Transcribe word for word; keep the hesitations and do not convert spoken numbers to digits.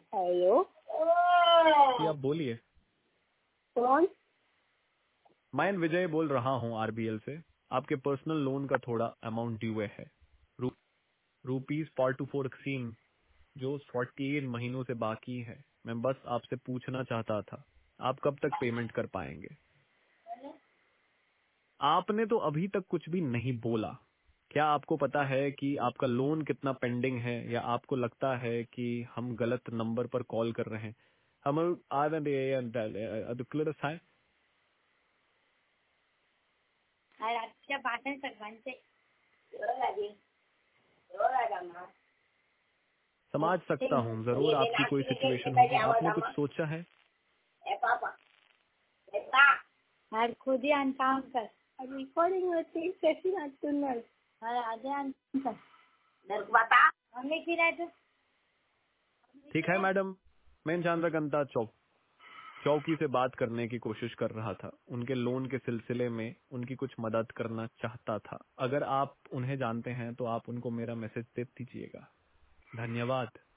Hello जी आप बोलिए। कौन? मैं विजय बोल रहा हूँ आरबीएल से। आपके पर्सनल लोन का थोड़ा अमाउंट ड्यू है, रू, रूपीज फोर्टी फोर सिक्सटीन, जो फोर्टी एट महीनों से बाकी है। मैं बस आपसे पूछना चाहता था आप कब तक पेमेंट कर पाएंगे। आपने तो अभी तक कुछ भी नहीं बोला। क्या आपको पता है कि आपका लोन कितना पेंडिंग है, या आपको लगता है कि हम गलत नंबर पर कॉल कर रहे हैं? हम आज है आजच्या भाषण सर्वांचे समझ सकता हूँ, जरूर आपकी कोई सिचुएशन होगी। आपने कुछ सोचा है? यार खुद ही आन काम कर। रिकॉर्डिंग होती है कैसी बात सुन रहा? अरे आधे आन कर बता हमें की रहते। ठीक है मैडम, मैं चंद्रकांता चौक चौकी से बात करने की कोशिश कर रहा था। उनके लोन के सिलसिले में उनकी कुछ मदद करना चाहता था। अगर आप उन्हें जानते हैं तो आप उनको मेरा मैसेज दे दीजिएगा। धन्यवाद।